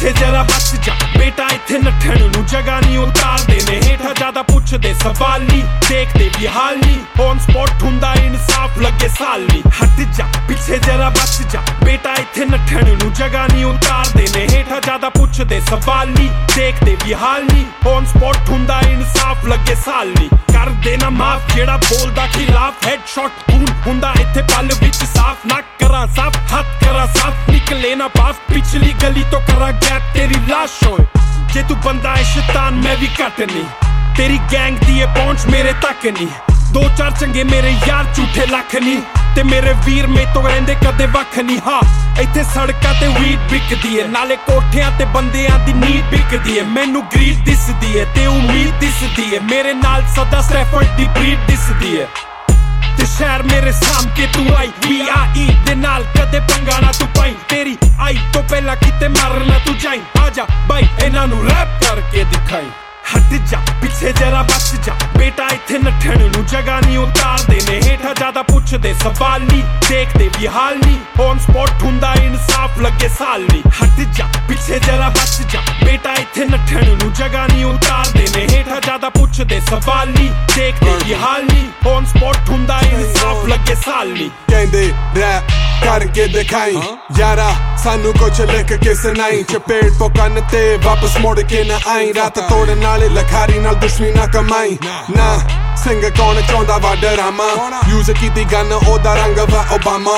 पिछे जरा बच जा बेटा इत्थे नट्ठण नूं जगह नहीं उतारदे ने हेठा ज्यादा पुछदे सवाल नहीं देखदे भी हाल नहीं ऑन स्पॉट हुंदा इंसाफ लगे साल नहीं हट जा पिछे जरा बच जा बेटा इत्थे नट्ठण नूं जगह नहीं उतारदे ने हेठा ज्यादा पुछदे सवाल नहीं देखदे भी हाल नहीं ऑन स्पॉट हुंदा इंसाफ लगे साल नहीं कर देना माफ जेड़ा बोलदा खिलाफ हेडशॉट खून हुंदा इत्थे पल विच साफ ना करा साफ हाथ करा साफ निकले ना बाफ पिछली गली तो करा गैप तेरी लाश होए जे तू बंदा है शैतान मैं भी घट नहीं तेरी गैंग दी है पहुंच मेरे तक नहीं दो चार चंगे मेरे यार झूठे लख नहीं ते मेरे वीर में तो रहिंदे कदे वख नहीं हाँ इत्थे सड़कां ते वीट बिकदी है नाले कोठियां ते बंदियां दी नीड बिकदी है मैनू ग्रीड दिसदी है ते उम्मीद दिसदी है मेरे नाल सदा स्टैफर्ड दी ब्रीड दिसदी है ते शहर मेरे साम के तू आई BIE दे नाल कदे पंगा ना तू पाई तेरी आई तो पहला किते मरना तू जाई आजा बाई इन्हां नू रैप करके दिखाई हट जा पिछे जरा बच जा बेटा इत्थे नट्ठण नूं जगह नहीं उतारदे ने हेठा ज्यादा पुछदे सवाल नहीं देखदे भी हाल नहीं ऑन स्पॉट हुंदा इंसाफ लगे साल नहीं हट जा पिछे जरा बच जा बेटा इत्थे नट्ठण नूं जगह नहीं उतारदे ने हेठा ज्यादा पुछदे सवाल नहीं देखदे भी हाल नहीं ऑन स्पॉट हुंदा इंसाफ लगे साल नहीं कहंदे रैप करके दिखाई यारा सानू कुछ लिख के सुनाई चपेट पोकन ते वापस मुड़ के ना आई रात तोड़न नाले लखारी नाल दुश्मनी ना कमाई ना सिंगर कौन चाहुंदा वा डरामा यूज कीती गन ओदा रंग वा ओबामा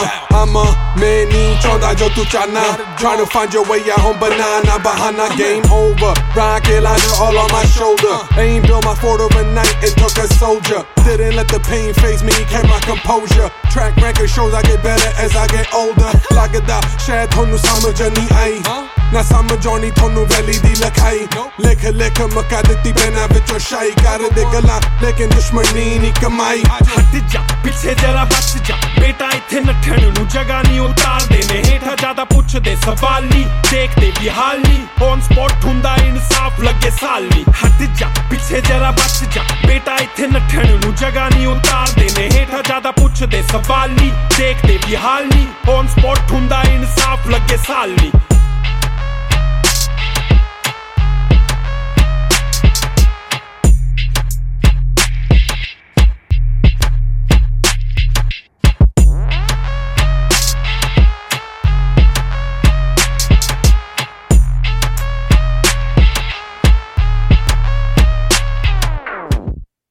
मैं नहीं चाहुंदा जो तू चाहना trying to find your way out home banana bahana game over rock it like all on my shoulder ain't built my fort overnight it took a soldier didn't let the pain phase me kept my composure track record shows I get better as I get older ਲੱਗਦਾ ਸ਼ਾਇਦ ਤੁਹਾਨੂੰ ਸਮਝ ਨਹੀਂ ਆਈ ਨਾ ਸਮਝਾਉਣੀ ਤੁਹਾਨੂੰ ਵੈਲੀ ਦੀ ਲਖਾਈ ਲਿਖ ਲਿਖ ਮਕਾ ਦਿੱਤੀ ਪੈਨਾ ਵਿੱਚੋਂ ਸ਼ਾਈ ਕਰਦੇ ਗੱਲਾਂ ਲੇਕਿਨ ਦੁਸ਼ਮਣੀ ਨਹੀਂ ਕਮਾਈ ਹਟ ਜਾ ਪਿੱਛੇ ਜਰਾ ਬਚ ਜਾ ਬੇਟਾ ਇੱਥੇ ਨੱਠਣ ਨੂੰ ਜਗ੍ਹਾ ਨਹੀਂ ਉਤਾਰਦੇ ਨੇ ਹੇਠਾਂ ਜ਼ਿਆਦਾ ਪੁੱਛਦੇ ਸਵਾਲ ਨਹੀਂ ਦੇਖਦੇ ਵੀ ਹਾਲ ਨਹੀਂ ਔਨ ਸਪੌਟ ਹੁੰਦਾ ਇਨਸਾਫ ਲੱਗੇ ਸਾਲ ਨਹੀਂ ਹਟ ਜਾ ਪਿੱਛੇ ਜਰਾ ਬਚ ਜਾ ਬੇਟਾ ਇੱਥੇ ਨੱਠਣ ਨੂੰ ਜਗ੍ਹਾ ਨਹੀਂ ਉਤਾਰਦੇ ਨੇ ਹੇਠਾਂ ਜ਼ਿਆਦਾ ਪੁੱਛਦੇ ਸਵਾਲ ਨਹੀਂ ਦੇਖਦੇ ਵੀ ਹਾਲ ਨਹੀਂ ਔਨ ਸਪੌਟ ਹੁੰਦਾ ਇਨਸਾਫ ਲੱਗੇ ਸਾਲ ਨਹੀਂ